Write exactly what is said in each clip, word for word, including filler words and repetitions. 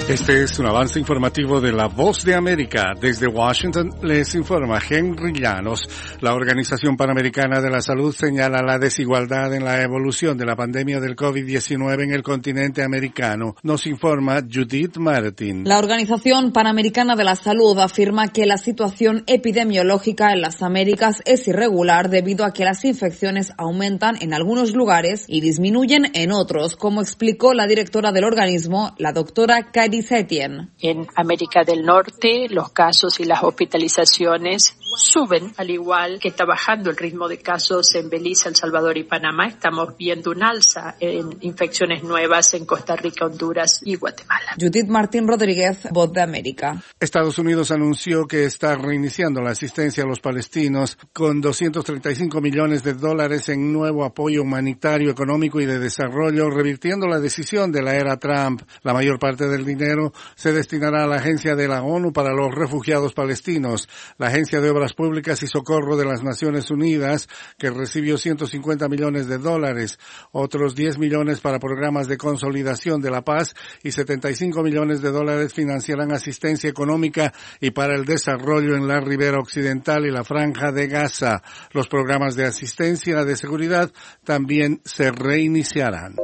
Este es un avance informativo de La Voz de América. Desde Washington les informa Henry Llanos. La Organización Panamericana de la Salud señala la desigualdad en la evolución de la pandemia del COVID diecinueve en el continente americano. Nos informa Judith Martin. La Organización Panamericana de la Salud afirma que la situación epidemiológica en las Américas es irregular debido a que las infecciones aumentan en algunos lugares y disminuyen en otros, como explicó la directora del organismo, la doctora Cady Setien. En América del Norte, los casos y las hospitalizaciones suben, al igual que está bajando el ritmo de casos en Belice, El Salvador y Panamá. Estamos viendo un alza en infecciones nuevas en Costa Rica, Honduras y Guatemala. Judith Martín Rodríguez, Voz de América. Estados Unidos anunció que está reiniciando la asistencia a los palestinos con doscientos treinta y cinco millones de dólares en nuevo apoyo humanitario, económico y de desarrollo, revirtiendo la decisión de la era Trump. La mayor parte del dinero se destinará a la Agencia de la ONU para los Refugiados Palestinos, la Agencia de Obras Públicas y Socorro de las Naciones Unidas, que recibió ciento cincuenta millones de dólares, otros diez millones para programas de consolidación de la paz y setenta y cinco millones de dólares financiarán asistencia económica y para el desarrollo en la ribera occidental y la franja de Gaza. Los programas de asistencia de seguridad también se reiniciarán.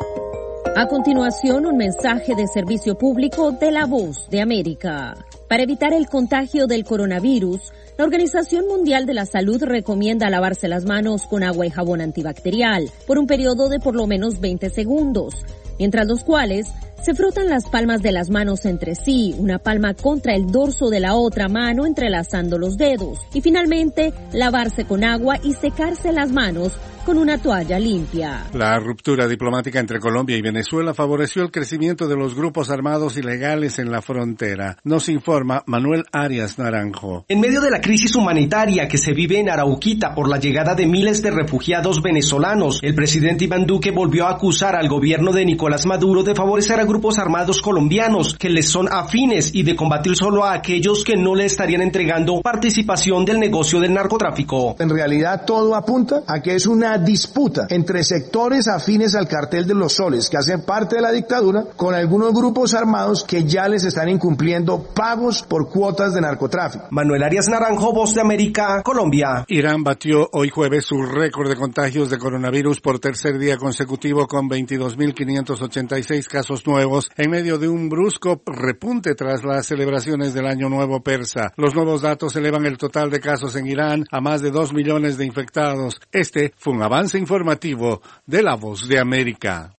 A continuación, un mensaje de servicio público de La Voz de América. Para evitar el contagio del coronavirus, la Organización Mundial de la Salud recomienda lavarse las manos con agua y jabón antibacterial por un periodo de por lo menos veinte segundos, mientras los cuales se frotan las palmas de las manos entre sí, una palma contra el dorso de la otra mano entrelazando los dedos, y finalmente lavarse con agua y secarse las manos con una toalla limpia. La ruptura diplomática entre Colombia y Venezuela favoreció el crecimiento de los grupos armados ilegales en la frontera. Nos informa Manuel Arias Naranjo. En medio de la crisis humanitaria que se vive en Arauquita por la llegada de miles de refugiados venezolanos, el presidente Iván Duque volvió a acusar al gobierno de Nicolás Maduro de favorecer a grupos armados colombianos que les son afines y de combatir solo a aquellos que no le estarían entregando participación del negocio del narcotráfico. En realidad todo apunta a que es una disputa entre sectores afines al cartel de los soles que hacen parte de la dictadura con algunos grupos armados que ya les están incumpliendo pagos por cuotas de narcotráfico. Manuel Arias Naranjo, Voz de América, Colombia. Irán batió hoy jueves su récord de contagios de coronavirus por tercer día consecutivo con veintidós mil quinientos ochenta y seis casos nuevos en medio de un brusco repunte tras las celebraciones del Año Nuevo persa. Los nuevos datos elevan el total de casos en Irán a más de dos millones de infectados. Este fue un avance informativo de La Voz de América.